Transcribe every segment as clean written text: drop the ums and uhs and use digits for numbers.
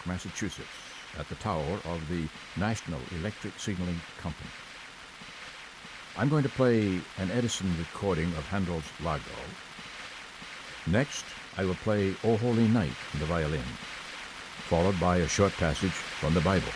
Massachusetts, at the tower of the National Electric Signaling Company. I'm going to play an Edison recording of Handel's Largo. Next, I will play O Holy Night on the violin, followed by a short passage from the Bible.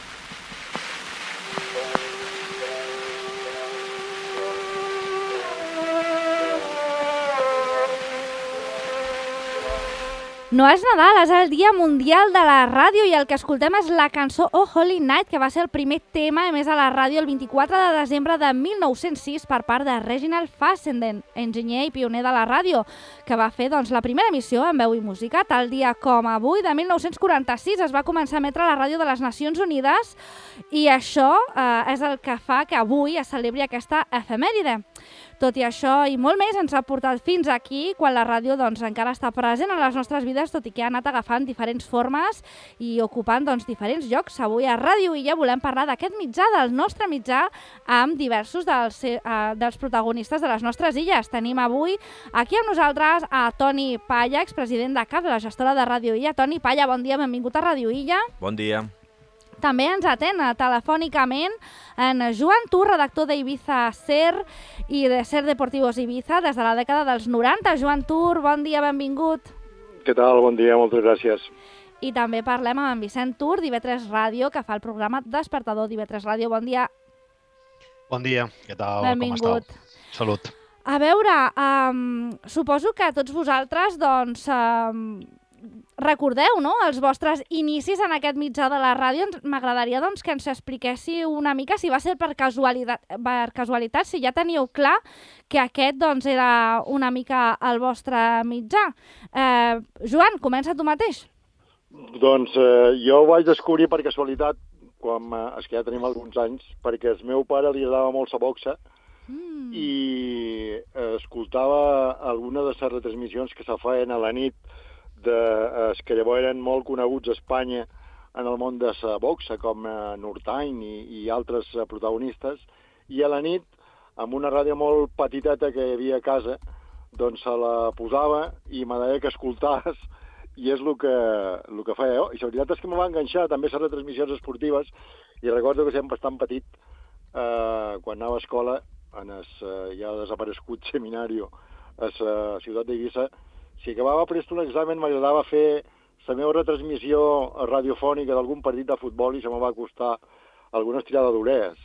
No és Nadal, és el Dia Mundial de la Ràdio i el que escoltem és la cançó Oh Holy Night, que va ser el primer tema emès a la ràdio el 24 de desembre de 1906 per part de Reginald Fassenden, enginyer i pioner de la ràdio, que va fer la primera emissió en veu i música. Tal dia com avui, de 1946, es va començar a emetre a la ràdio de les Nacions Unides i això és el que fa que avui es celebri aquesta efemèride. Tot i això i molt més ens ha portat fins aquí, quan la ràdio encara està present en les nostres vides, tot i que ha anat agafant diferents formes i ocupant diferents llocs. Avui a Ràdio Illa volem parlar d'aquest mitjà, del nostre mitjà, amb diversos dels protagonistes de les nostres illes. Tenim avui aquí amb nosaltres a Toni Palla, expresident de CAP, la gestora de Ràdio Illa. Toni Palla, bon dia, benvingut a Ràdio Illa. Bon dia. També ens atén telefònicament en Joan Tur, redactor d'Ibiza Ser i de Ser Deportivos Ibiza des de la dècada dels 90. Joan Tur, bon dia, benvingut. Què tal? Bon dia, moltes gràcies. I també parlem amb en Vicent Tur, d'IV3 Ràdio, que fa el programa Despertador d'IV3 Ràdio. Bon dia. Bon dia, què tal? Benvingut. Com estàu? Salut. A veure, suposo que tots vosaltres, recordeu, no?, els vostres inicis en aquest mitjà de la ràdio. M'agradaria que ens expliquéssiu una mica si va ser per casualitat, si ja teníeu clar que aquest era una mica el vostre mitjà. Joan, comença tu mateix. Doncs jo ho vaig descobrir per casualitat, és que ja tenim alguns anys, perquè el meu pare li agradava molt la boxa i escoltava alguna de les retransmissions que se feien a la nit que llavors eren molt coneguts a Espanya en el món de la boxa, com Nurtain i altres protagonistes, i a la nit, amb una ràdio molt petiteta que hi havia a casa, doncs se la posava i m'agradaria que escoltés, i és el que feia jo. I la veritat és que me va enganxar també les retransmissions esportives, i recordo que sempre bastant petit, quan anava a escola, en el ja desaparegut seminario a la ciutat d'Eivissa, si acabava prest un examen m'agradava fer la meva retransmissió radiofònica d'algun partit de futbol i se me va costar alguna estirada d'orelles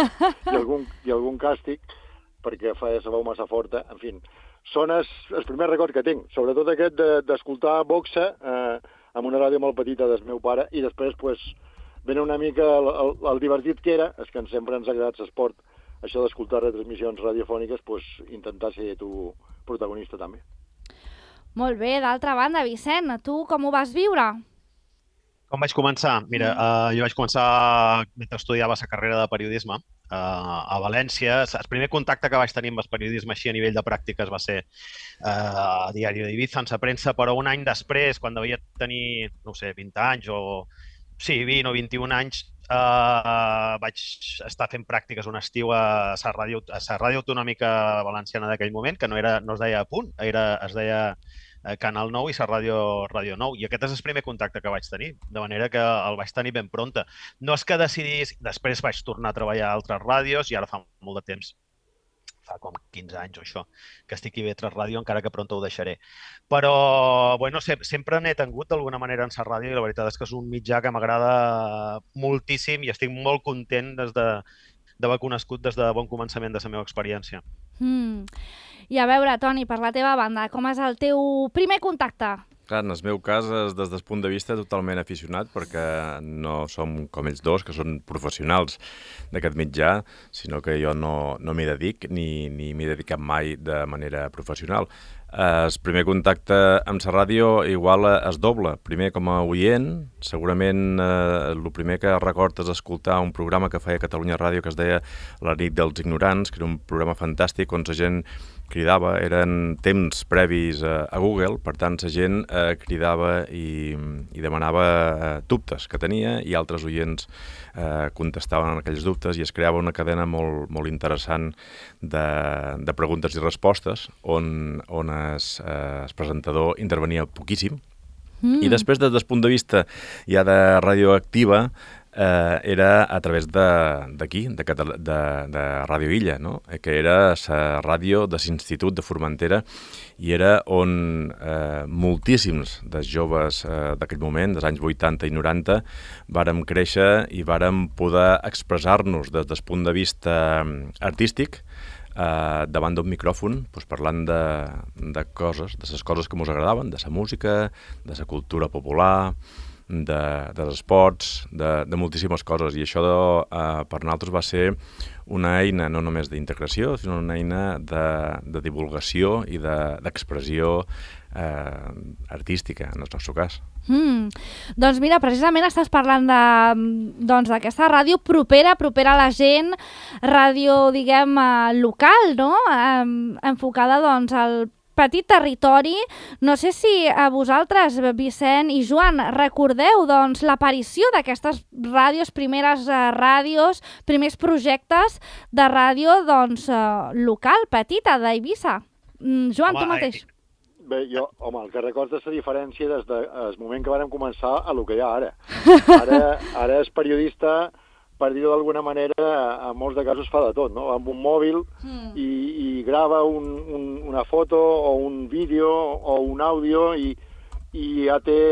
i algun càstig perquè feia la veu massa forta. En fi, són els primers records que tinc, sobretot aquest d'escoltar boxa amb una ràdio molt petita del meu pare i després ven una mica el divertit que era, és que sempre ens ha agradat l'esport, això d'escoltar retransmissions radiofòniques, intentar ser tu protagonista també. Molt bé, d'altra banda, Vicent, tu com ho vas viure? Com vaig començar? Mira, jo vaig començar mentre estudiava la carrera de periodisme a València. El primer contacte que vaig tenir amb el periodisme així a nivell de pràctiques va ser a Diari d'Ibiza, en la premsa, però un any després, quan devia tenir, no sé, 20 anys o... Sí, 20 o 21 anys, vaig estar fent pràctiques un estiu a la ràdio autonòmica valenciana d'aquell moment, que no es deia Punt, es deia Canal 9 i la ràdio 9. I aquest és el primer contacte que vaig tenir, de manera que el vaig tenir ben prompte. No és que decidís... Després vaig tornar a treballar a altres ràdios i ara fa molt de temps, fa com 15 anys o això, que estic a IV3 Ràdio, encara que pront ho deixaré. Però, bueno, sempre n'he tingut d'alguna manera en la ràdio i la veritat és que és un mitjà que m'agrada moltíssim i estic molt content d'haver conegut des de bon començament de la meva experiència. I a veure, Toni, per la teva banda, com és el teu primer contacte? Clar, en el meu cas és des del punt de vista totalment aficionat perquè no som com ells dos, que són professionals d'aquest mitjà, sinó que jo no m'hi dedic ni m'hi dedicat mai de manera professional. El primer contacte amb la ràdio igual és doble. Primer com a oient, segurament el primer que record és escoltar un programa que feia Catalunya Ràdio que es deia La nit dels ignorants, que era un programa fantàstic on la gent cridava, eren temps previs a Google, per tant la gent cridava i demanava dubtes que tenia i altres oients contestaven aquells dubtes i es creava una cadena molt interessant de preguntes i respostes on el presentador intervenia poquíssim I després, des del punt de vista ja de radioactiva, era a través d'aquí, de Ràdio Illa, no? Que era la ràdio de l'Institut de Formentera i era on moltíssims dels joves d'aquell moment, dels anys 80 i 90, vàrem créixer i vàrem poder expressar-nos des del punt de vista artístic davant d'un micròfon, parlant de coses, de les coses que ens agradaven, de la música, de la cultura popular, dels esports, de moltíssimes coses. I això per nosaltres va ser una eina no només d'integració, sinó una eina de divulgació i d'expressió artística, en el nostre cas. Doncs mira, precisament estàs parlant d'aquesta ràdio propera a la gent, ràdio, diguem, local, no? Enfocada, doncs, al petit territori. No sé si a vosaltres, Vicent i Joan, recordeu doncs, l'aparició d'aquestes ràdios, primeres ràdios, primers projectes de ràdio doncs, local, petita, d'Eivissa. Joan, tu mateix. Bé, el que recordo és la diferència des del moment que vàrem començar a el que hi ha ara. Ara és periodista, per dir-ho d'alguna manera, en molts de casos fa de tot, no? Amb un mòbil i grava una foto o un vídeo o un àudio i ja té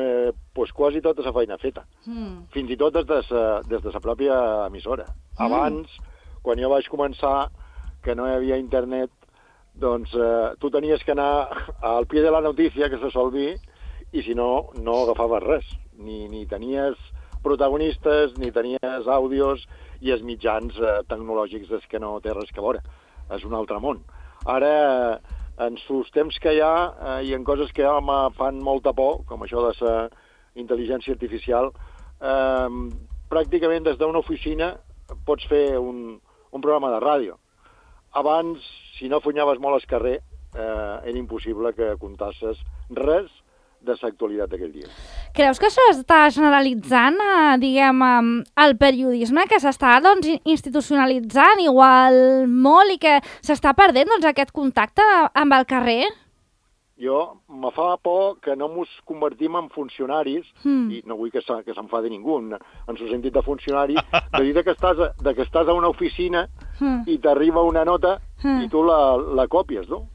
quasi tota la feina feta. Fins i tot des de la pròpia emissora. Abans, quan jo vaig començar, que no hi havia internet, doncs tu tenies que anar al pie de la notícia, que se sol dir, i si no, no agafaves res. Ni tenies protagonistes, ni tenies àudios i els mitjans tecnològics és que no té res que veure. És un altre món. Ara, en els temps que hi ha i en coses que ja me fan molta por, com això de la intel·ligència artificial, pràcticament des d'una oficina pots fer un programa de ràdio. Abans, si no funyaves molt al carrer, era impossible que contasses res de l'actualitat d'aquell dia. Creus que això està generalitzant, diguem, el periodisme, que s'està doncs, institucionalitzant igual molt i que s'està perdent doncs, aquest contacte amb el carrer? Me fa por que no ens convertim en funcionaris, i no vull que s'enfadi ningú, en el sentit de funcionari, de dir que estàs a una oficina i t'arriba una nota i tu la copies, no?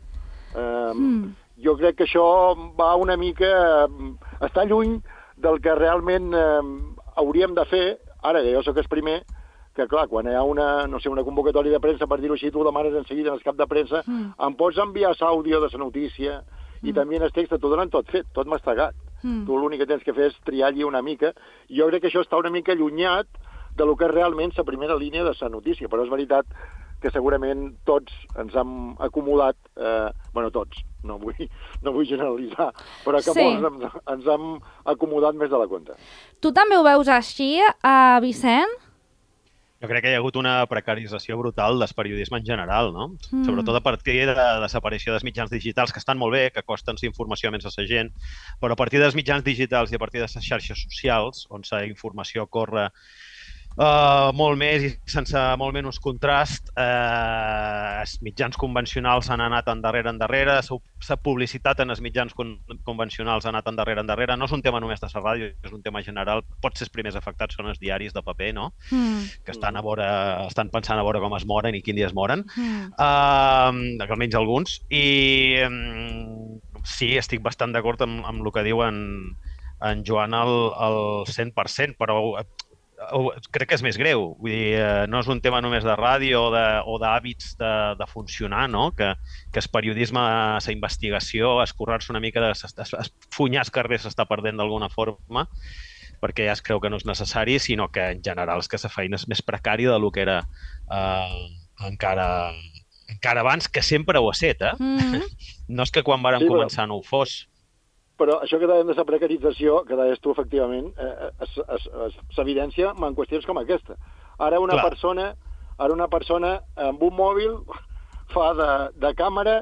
Jo crec que això va una mica... està lluny del que realment hauríem de fer, ara que jo sóc el primer, que clar, quan hi ha una convocatòria de premsa, per dir-ho així, tu demanes en seguida en el cap de premsa, em pots enviar l'àudio de la notícia i també en el text t'ho donen tot fet, tot mastegat. Tu l'únic que tens que fer és triar-hi una mica. Jo crec que això està una mica allunyat de lo que és realment la primera línia de la notícia, però és veritat que segurament tots ens hem acomodat, tots, no vull generalitzar, però que molts ens hem acomodat més de la compte. Tu també ho veus així, Vicent? Jo crec que hi ha hagut una precarització brutal del periodisme en general, no? Sobretot a partir de la desaparició dels mitjans digitals, que estan molt bé, que costen informació a més a la gent, però a partir dels mitjans digitals i a partir de les xarxes socials, on la informació corre molt més i sense molt menys contrast, els mitjans convencionals han anat endarrere, la publicitat en els mitjans convencionals ha anat endarrere. No és un tema només de la ràdio, és un tema general. Potser els primers afectats són els diaris de paper, no? Que estan pensant a veure com es moren i quin dia es moren, almenys alguns. I sí, estic bastant d'acord amb el que diu en Joan al 100%, però crec que és més greu. Vull dir, no és un tema només de ràdio o d'hàbits de funcionar, no? Que el periodisme, la investigació, escurrar-se una mica, funyar els carrers s'està perdent d'alguna forma, perquè ja es creu que no és necessari, sinó que en general és que la feina és més precària del que era encara abans, que sempre ho ha set, eh? No és que quan vàrem començar no ho fos. Però això que dèiem de la precarització, que deies tu, efectivament, s'evidència en qüestions com aquesta. Ara una persona amb un mòbil fa de càmera,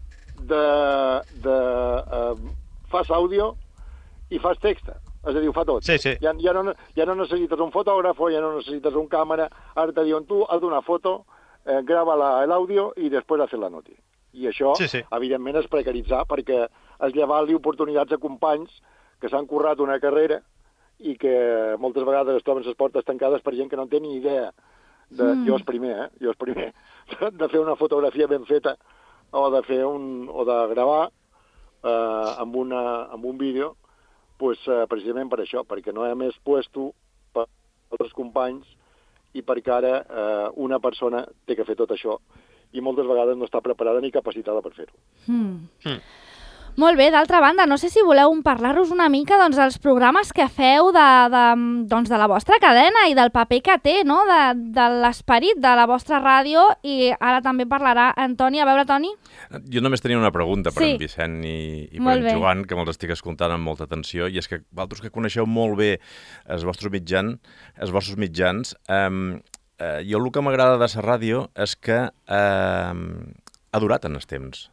fas àudio i fas text. És a dir, ho fa tot. Sí. Ja no necessites un fotògraf, ja no necessites un càmera, ara te diuen tu, haz una foto, grava l'àudio i després haces la noti. I això, evidentment, és precaritzar, perquè és llevar-li oportunitats a companys que s'han currat una carrera i que moltes vegades es troben les portes tancades per gent que no té ni idea. Jo és primer, de fer una fotografia ben feta o de gravar amb un vídeo, precisament per això, perquè no hi ha més puesto per altres companys i perquè ara una persona té que fer tot això i moltes vegades no està preparada ni capacitada per fer-ho. Molt bé, d'altra banda, no sé si voleu parlar-nos una mica dels programes que feu de la vostra cadena i del paper que té, no? de l'esperit de la vostra ràdio, i ara també parlarà Antoni. A veure, Toni? Jo només tenia una pregunta per en Vicent i per en Joan, que me'ls estic escoltant amb molta atenció, i és que vosaltres que coneixeu molt bé els vostres mitjans, jo el que m'agrada de la ràdio és que ha durat en el temps.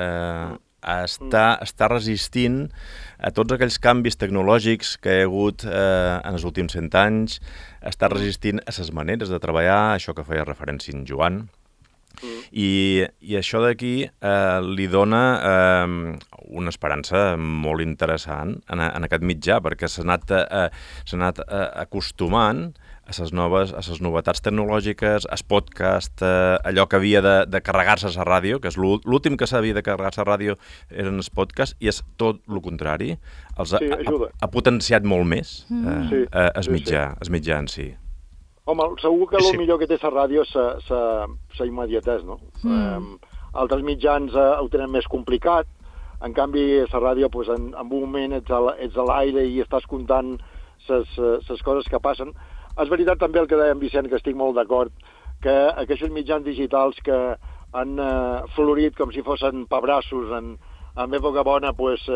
Està resistint a tots aquells canvis tecnològics que hi ha hagut en els últims 100 anys, està resistint a les maneres de treballar, això que feia referència en Joan, i això d'aquí li dona una esperança molt interessant en aquest mitjà, perquè s'ha anat acostumant a les novetats tecnològiques, al podcast, allò que havia de carregar-se a la ràdio, que és l'últim que s'havia de carregar-se a la ràdio eren els podcasts, i és tot el contrari. Ha potenciat molt més el mitjà en si. Home, segur que el millor que té la ràdio és la immediatesa, no? Altres mitjans ho tenen més complicat, en canvi la ràdio, en un moment ets a l'aire i estàs comptant les coses que passen. És veritat també el que deia en Vicent, que estic molt d'acord, que aquests mitjans digitals que han florit com si fossin pebrassos en època bona,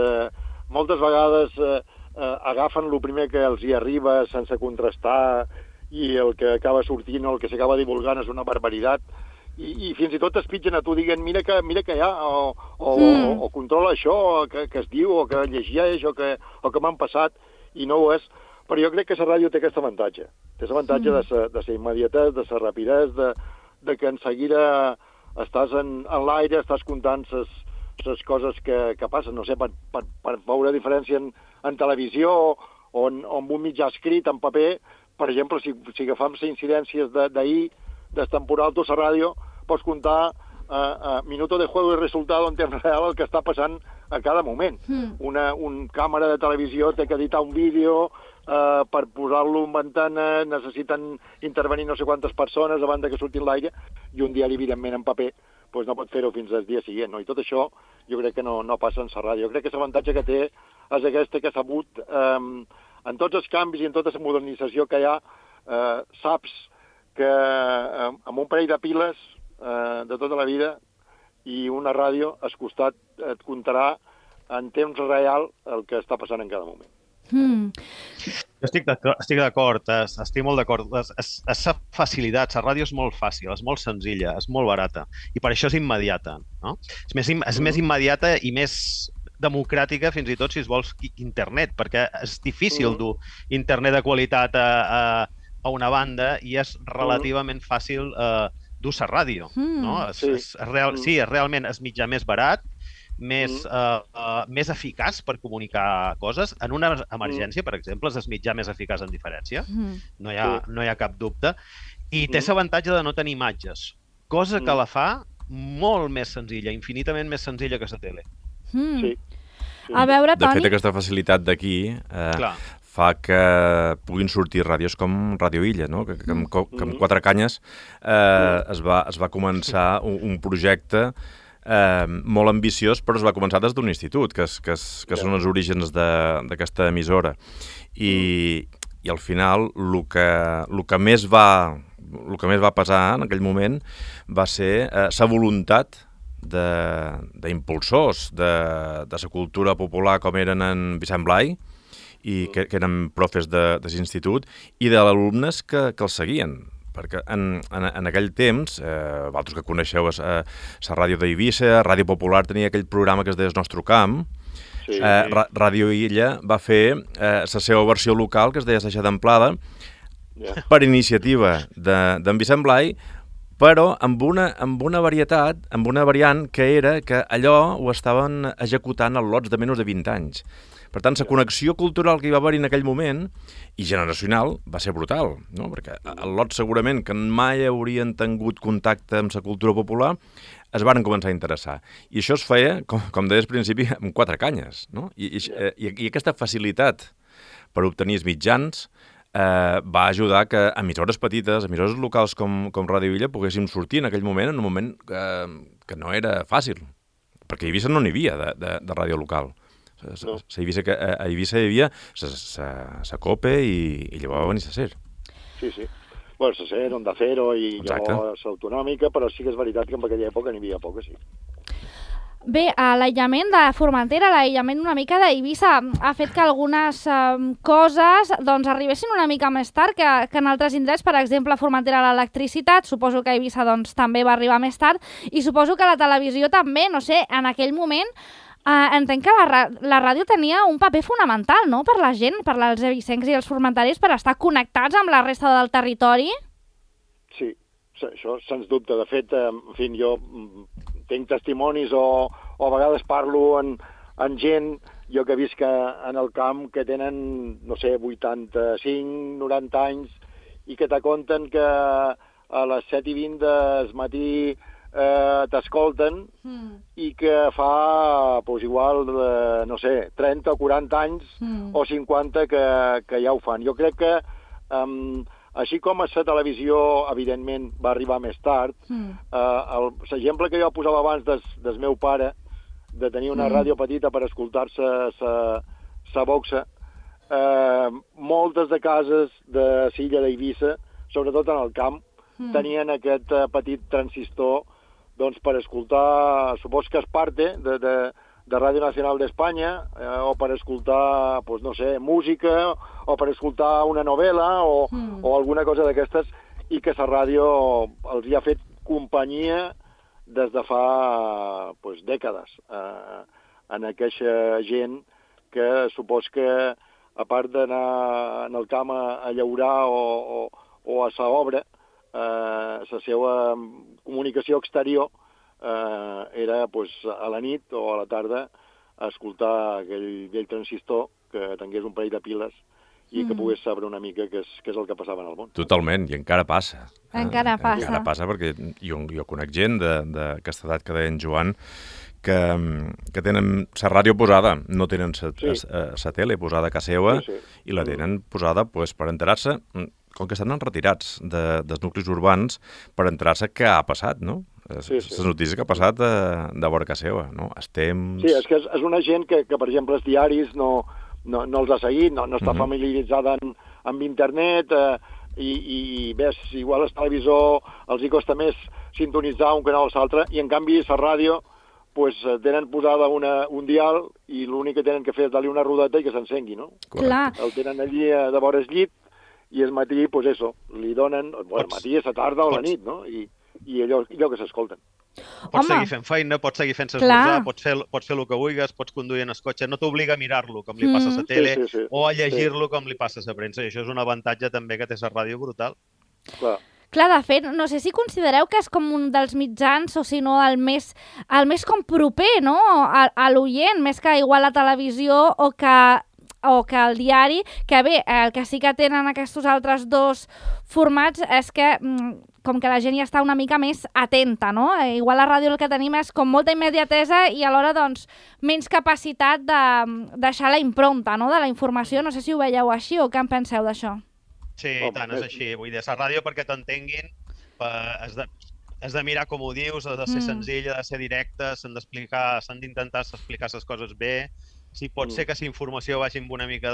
moltes vegades agafen el primer que els hi arriba sense contrastar, i el que acaba sortint o el que s'acaba divulgant és una barbaritat, i fins i tot es pitgen a tu dient mira que hi ha, o controla això que es diu, o que llegeix, o que m'han passat, i no ho és. Però jo crec que la ràdio té aquest avantatge. Té l'avantatge de la immediatesa, de la rapidesa, de que en seguida estàs en l'aire, estàs comptant les coses que passen. No sé, per veure diferència en televisió o en un mitjà escrit, en paper. Per exemple, si agafam les incidències d'ahir, del temporal, tu a la ràdio, pots comptar minuto de juego i resultat en temps real el que està passant a cada moment. Un càmera de televisió té que editar un vídeo, per posar-lo en ventana necessiten intervenir no sé quantes persones abans que surti l'aire, i un diari, evidentment, en paper, no pot fer-ho fins al dia següent. I tot això jo crec que no passa en la ràdio. Jo crec que l'avantatge que té és aquesta, que s'ha sabut, en tots els canvis i en tota la modernització que hi ha, saps que amb un parell de piles de tota la vida i una ràdio al costat et contarà en temps real el que està passant en cada moment. Jo estic d'acord, estic molt d'acord. És facilitat, la ràdio és molt fàcil, és molt senzilla, és molt barata, i per això és immediata, no? És més immediata i més democràtica, fins i tot si es vols internet, perquè és difícil dur internet de qualitat a una banda i és relativament fàcil dur la ràdio, no? Sí, realment és mitjà més barat, més eficaç per comunicar coses. En una emergència, per exemple, és el mitjà més eficaç en diferència, no hi ha cap dubte, i té l'avantatge de no tenir imatges, cosa que la fa molt més senzilla, infinitament més senzilla que la tele. A veure, Toni... De fet, aquesta facilitat d'aquí fa que puguin sortir ràdios com Ràdio Illa, no? Que amb Quatre Canyes es va començar un projecte molt ambiciós, però es va començar des d'un institut, que són els orígens d'aquesta emissora. I al final el que més va pesar en aquell moment va ser la voluntat d'impulsors de la cultura popular, com eren en Vicent Blai, i que eren profes de l'institut, i de alumnes que els seguien. Perquè en aquell temps, vosaltres que coneixeu la ràdio d'Eivissa, Ràdio Popular tenia aquell programa que es deia El Nostre Camp, Ràdio Illa va fer la seva versió local, que es deia Saixa d'Amplada, per iniciativa d'en Vicent Blai, però amb una varietat, amb una variant que era que allò ho estaven executant en lots de menys de 20 anys. Per tant, la connexió cultural que hi va haver en aquell moment i generacional va ser brutal, no? Perquè el lot segurament que mai haurien tingut contacte amb la cultura popular es varen començar a interessar. I això es feia, com deies al principi, amb 4 canyes, no? I aquesta facilitat per obtenir els mitjans va ajudar que emissores petites, emissores locals com Ràdio Illa poguéssim sortir en aquell moment, en un moment que no era fàcil, perquè a Eivissa no n'hi havia de ràdio local. A Eivissa hi havia la COPE i llavors va venir la SER. Sí. Bueno, la SER, Onda Cero i llavors l'autonòmica, però sí que és veritat que en aquella època n'hi havia poca, sí. Bé, l'aïllament de Formentera, l'aïllament una mica d'Eivissa ha fet que algunes coses doncs, arribessin una mica més tard que en altres indrets. Per exemple, a Formentera l'electricitat, suposo que a Eivissa doncs, també va arribar més tard, i suposo que la televisió també, no sé, en aquell moment entenc que la ràdio tenia un paper fonamental, no?, per la gent, per als eivissencs i els formenterers, per estar connectats amb la resta del territori. Sí, això sens dubte. De fet, en fi, jo tinc testimonis o a vegades parlo amb gent, jo que visc en el camp, que tenen, no sé, 85, 90 anys, i que te conten que a les 7:20 del matí t'escolten i que fa, doncs igual, no sé, 30 o 40 anys o 50 que ja ho fan. Jo crec que així com a la televisió, evidentment, va arribar més tard, l'exemple que jo posava abans del meu pare, de tenir una ràdio petita per escoltar-se la boxa, moltes de cases de l'illa d'Eivissa, sobretot en el camp, tenien aquest petit transistor doncs, per escoltar, supos que es parte de Ràdio Nacional d'Espanya, o per escoltar, pues, no sé, música, o per escoltar una novel·la, o alguna cosa d'aquestes, i que la ràdio els hi ha fet companyia des de fa pues, dècades en aquesta gent que supos que, a part d'anar en el camp a llaurar o a l'obra, la seva comunicació exterior era pues, a la nit o a la tarda a escoltar aquell transistor que tingués un parell de piles i que pogués saber una mica què és el que passava en el món. Totalment, i encara passa. Encara passa. Encara passa perquè jo conec gent d'aquesta edat que deia en Joan que tenen la ràdio posada, no tenen la tele posada a casa seva, i la tenen posada pues, per enterar-se, com que estan retirats dels nuclis urbans, per enterar-se què ha passat, no? Les notícies que ha passat de vora casa seva, no? Els temps... Sí, és que és una gent que per exemple, els diaris no els ha seguit, no està familiaritzada amb internet, i bé, igual el televisor els hi costa més sintonitzar un canal o l'altre, i en canvi la ràdio pues, tenen posada un dial i l'únic que tenen que fer és dar-li una rodeta i que s'encengui, no? Clar. El tenen allí de vora el llit i el matí, pues eso, li donen, el matí, a la tarda o la nit, no? I allò que s'escolten. Pots seguir fent feina, pots seguir fent esmorzar, pots fer el que vulguis, pots conduir en el cotxe, no t'obliga a mirar-lo com li passa a la tele o a llegir-lo com li passa a la premsa, i això és un avantatge també que té la ràdio brutal. Clar, de fet, no sé si considereu que és com un dels mitjans, o si no el més com proper, no?, a l'oient, més que igual la televisió o que el diari, que bé, el que sí que tenen aquests altres dos formats és que com que la gent ja està una mica més atenta, no? Igual a la ràdio el que tenim és com molta immediatesa i alhora doncs menys capacitat de deixar la impronta, no?, de la informació. No sé si ho veieu així o què en penseu d'això. Sí, i tant, és així. Vull dir, la ràdio perquè t'entenguin has de mirar com ho dius, has de ser senzill, has de ser directe, s'han d'intentar explicar les coses bé. Sí, pot ser que la informació vagi amb una mica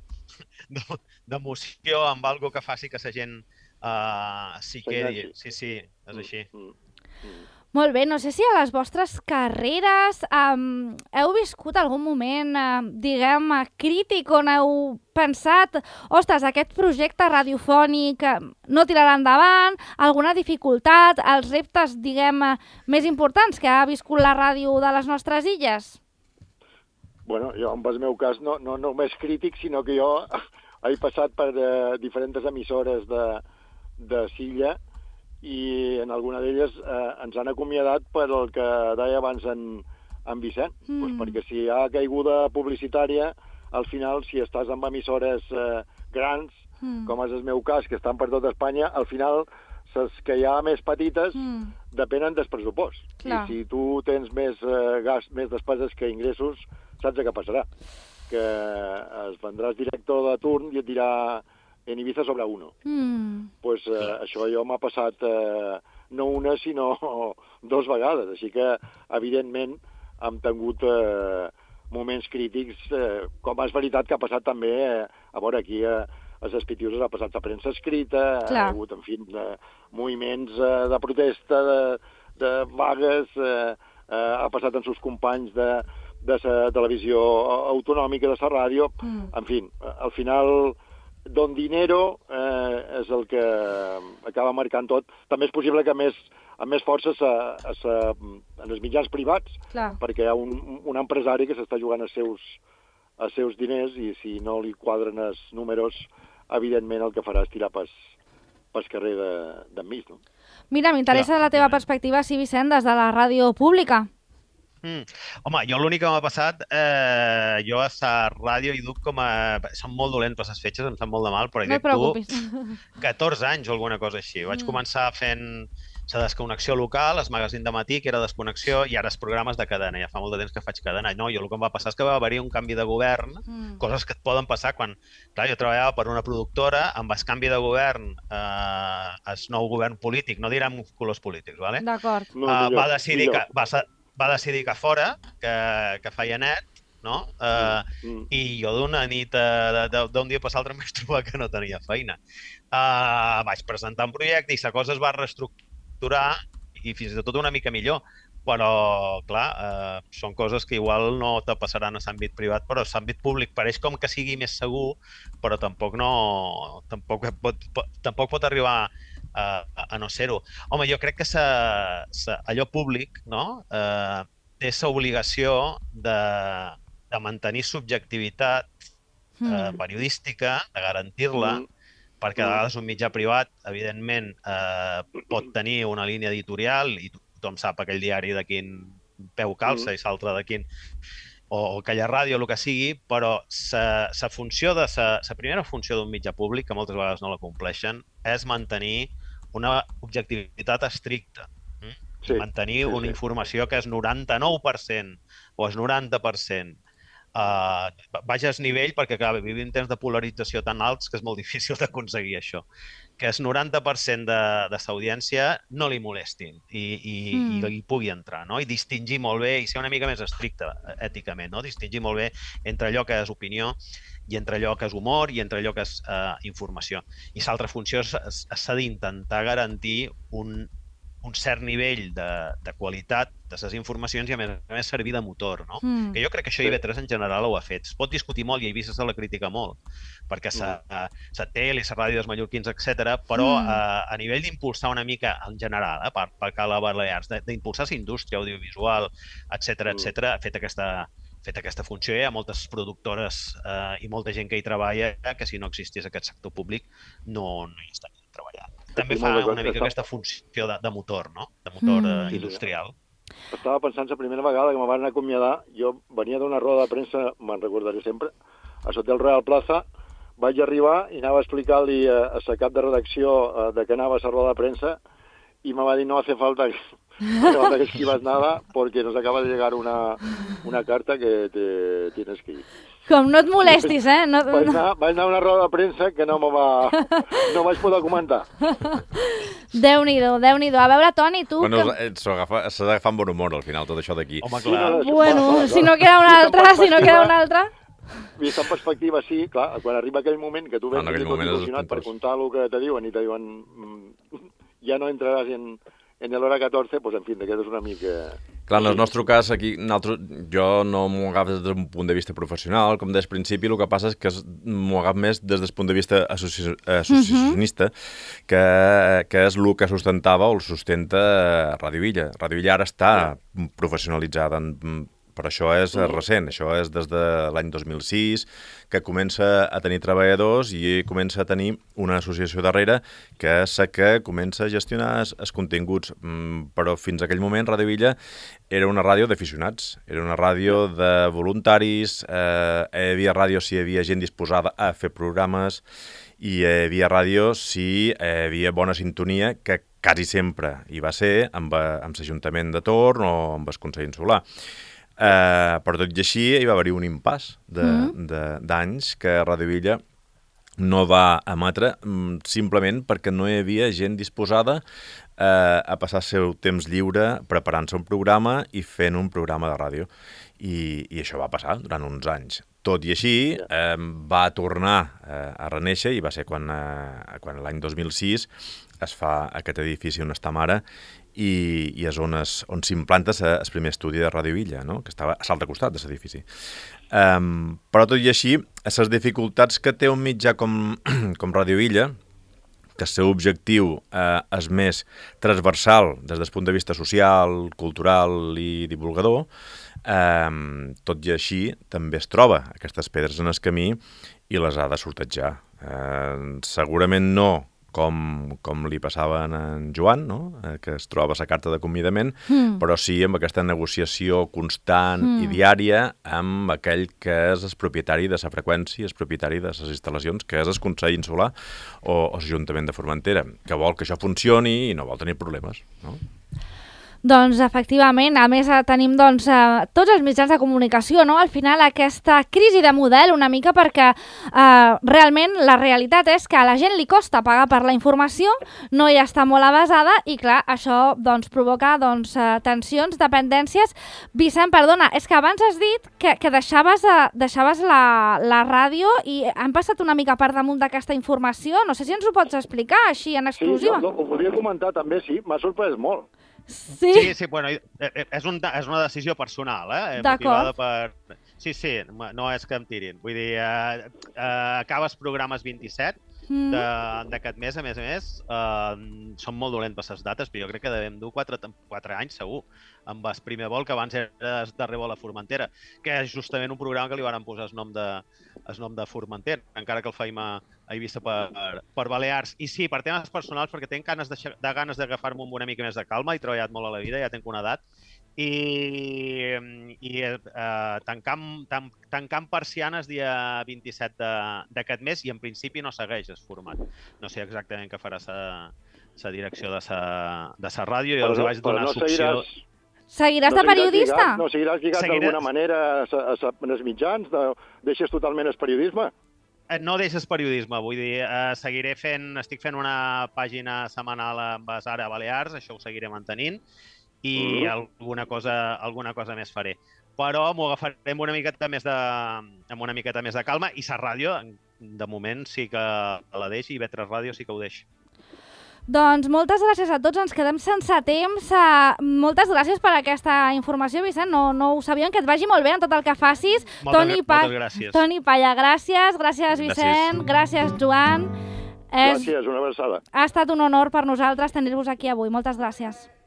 d'emoció, amb alguna que faci que la gent s'hi quedi. Sí, és així. Molt bé, no sé si a les vostres carreres heu viscut algun moment, diguem, crític on heu pensat, ostres, aquest projecte radiofònic no tirarà endavant, alguna dificultat, els reptes, diguem, més importants que ha viscut la ràdio de les nostres illes? Bueno, jo, en el meu cas, no només crític, sinó que jo he passat per diferents emissores de Silla i en alguna d'elles ens han acomiadat per el que deia abans en Vicent, pues perquè si hi ha caiguda publicitària al final, si estàs amb emissores grans, com és el meu cas, que estan per tot Espanya, al final, les que hi ha més petites depenen del pressupost. Clar. I si tu tens més més despeses que ingressos, saps què passarà? Que es vendràs director de turn i et dirà en Ibiza sobre uno. Pues, això jo m'ha passat no una, sinó 2 vegades. Així que, evidentment, hem tingut moments crítics, com és veritat que ha passat també, a veure, aquí a les Pitiuses ha passat a premsa escrita, hi ha hagut, en fi, moviments de protesta, de vagues, ha passat amb els companys de la televisió autonòmica, de la ràdio, en fi, al final, don dinero és el que acaba marcant tot. També és possible que amb més força en els mitjans privats, perquè hi ha un empresari que s'està jugant els seus diners i si no li quadren els números, evidentment el que farà és tirar pel carrer d'enmig, no? Mira, m'interessa la teva perspectiva, sí, Vicent, des de la ràdio pública. Home, jo l'únic que m'ha passat, jo a la ràdio hi duc com a... Són molt dolentes les fetges, em sap molt de mal, però hi duc 14 anys o alguna cosa així. Vaig començar fent la desconnexió local, el magazín de matí, que era desconnexió, i ara els programes de cadena. Ja fa molt de temps que faig cadena. No, jo el que em va passar és que va haver-hi un canvi de govern, coses que et poden passar quan... Clar, jo treballava per una productora, amb el canvi de govern, el nou govern polític, no direm colors polítics, ¿vale? D'acord. Va decidir que fora, que feia net, no? I jo d'una nit, d'un dia per l'altre, em vaig trobar que no tenia feina. Vaig presentar un projecte i la cosa es va reestructurar i fins i tot una mica millor. Però, clar, són coses que igual no te passaran a l'àmbit privat, però l'àmbit públic pareix com que sigui més segur, però tampoc pot arribar a no ser-ho. Home, jo crec que allò públic, no? Té l'obligació de mantenir subjectivitat periodística, de garantir-la, perquè a vegades un mitjà privat, evidentment, pot tenir una línia editorial i tothom sap aquell diari de quin peu calça i l'altre de quin... o aquella ràdio, el que sigui, però la primera funció d'un mitjà públic, que moltes vegades no la compleixen, és mantenir una objectivitat estricta. Mantenir una informació que és 99% o és 90%. Vaja al nivell, perquè clar, vivim temps de polarització tan alts que és molt difícil d'aconseguir això. Que el 90% de l'audiència no li molestin i hi pugui entrar, no? I distingir molt bé i ser una mica més estricte èticament, no? Distingir molt bé entre allò que és opinió i entre allò que és humor i entre allò que és informació. I l'altra funció s'ha d'intentar garantir un cert nivell de qualitat de les informacions i a més servir de motor, no? Que jo crec que això IB3 en general ho ha fet. Es pot discutir molt i a Eivissa se la critica molt, perquè la tele, la ràdio dels mallorquins, etc. Però a nivell d'impulsar una mica en general, per Cala Balears, d'impulsar la indústria audiovisual, etc., ha fet aquesta funció. Hi ha moltes productores i molta gent que hi treballa que si no existís aquest sector públic no hi estaria treballant. També fa una mica aquesta funció de motor, no? De motor industrial. Estava pensant la primera vegada que me van acomiadar, jo venia d'una roda de premsa, me'n recordaré sempre, a l'Hotel Real Plaza, vaig arribar i anava a explicar-li a la cap de redacció de què anava a la roda de premsa i me va dir no hace falta que esquivas nada porque nos acaba de llegar una carta que te tienes que ir. Com no et molestis, eh? Vaig anar a una roda de premsa que no vaig poder comentar. Déu-n'hi-do, Déu-n'hi-do. A veure, Toni, tu... Bueno, s'ha d'agafar amb bon humor al final, tot això d'aquí. Home, clar. Bueno, si no queda una altra... Vist en perspectiva, sí, clar, quan arriba aquell moment que tu ves que tot il·lusionat per contar el que te diuen i te diuen ja no entraràs en l'hora 14, doncs, en fi, d'aquest és una mica... Clar, en el nostre cas, aquí, jo no m'ho agafo des d'un punt de vista professional, com des principi, el que passa és que m'ho agafo més des del punt de vista associacionista, que és el que sustentava o el sustenta Ràdio Illa. Ràdio Illa ara està professionalitzada però això és recent, això és des de l'any 2006, que comença a tenir treballadors i comença a tenir una associació darrere que és la que comença a gestionar els continguts. Però fins a aquell moment Ràdio Villa era una ràdio d'aficionats, era una ràdio de voluntaris, hi havia ràdio si hi havia gent disposada a fer programes i hi havia ràdio si hi havia bona sintonia, que quasi sempre hi va ser amb l'Ajuntament de torn o amb el Consell Insular. Però tot i així hi va haver-hi un impàs d'anys que Ràdio Villa no va emetre simplement perquè no hi havia gent disposada a passar el seu temps lliure preparant-se un programa i fent un programa de ràdio. I això va passar durant uns anys. Tot i així, va tornar a reneixer i va ser quan l'any 2006 es fa aquest edifici on estem ara i és on s'implanta el primer estudi de Ràdio Villa, no? Que estava a l'altre costat de l'edifici. Però tot i així, les dificultats que té un mitjà com Ràdio Villa, que el seu objectiu és més transversal des del punt de vista social, cultural i divulgador, tot i així també es troba aquestes pedres en el camí i les ha de sortejar. Segurament no com li passava a en Joan, no? Que es troba la carta de convidament, però sí amb aquesta negociació constant i diària amb aquell que és el propietari de la freqüència, el propietari de les instal·lacions, que és el Consell Insular o l'Ajuntament de Formentera, que vol que això funcioni i no vol tenir problemes, no? Doncs efectivament, a més tenim tots els mitjans de comunicació, no? Al final aquesta crisi de model una mica perquè realment la realitat és que a la gent li costa pagar per la informació, no hi està molt avasada i clar, això provoca tensions, dependències. Vicent, perdona, és que abans has dit que deixaves la ràdio i han passat una mica per damunt d'aquesta informació, no sé si ens ho pots explicar així en exclusiva. Sí, ho volia comentar també, sí, m'ha sorprès molt. Sí, bueno, és una decisió personal, D'acord. motivada per... Sí, no és que em tirin. Vull dir, acabes programes 27 d'aquest mes, a més, són molt dolentes les dates, però jo crec que devem dur 4 anys, segur, amb el primer vol, que abans era el darrer vol a Formentera, que és justament un programa que li van posar el nom de Formentera, encara que el feim a Eivissa per Balears. I sí, per temes personals, perquè tenc ganes d'agafar-me una mica més de calma, he treballat molt a la vida, ja tenc una edat, i tancant persianes dia 27 d'aquest mes i en principi no segueix el format. No sé exactament què farà la direcció de la ràdio i els vaig donar l'opció. Seguiràs de periodista? No seguiràs lligat d'alguna manera als mitjans? Deixes totalment el periodisme? No deixes periodisme, vull dir, estic fent una pàgina setmanal amb Ara Balears, això ho seguiré mantenint, i alguna cosa més faré. Però m'ho agafaré amb una miqueta més de calma i la ràdio, de moment, sí que la deixo i Vetres Ràdio sí que ho deixo. Doncs moltes gràcies a tots, ens quedem sense temps. Moltes gràcies per aquesta informació, Vicent, no ho sabíem, que et vagi molt bé en tot el que facis. Moltes gràcies. Toni Palla, gràcies Vicent, gràcies Joan. Gràcies, una abraçada. Ha estat un honor per nosaltres tenir-vos aquí avui, moltes gràcies.